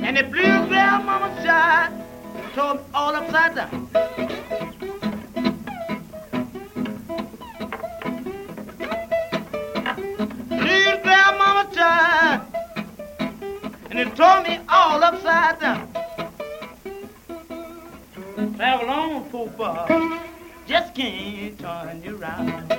And the bluegrass mama shot told me all upside down. Bluegrass mama shot, and it tore me all upside down. Travel on so far, just can't turn you around.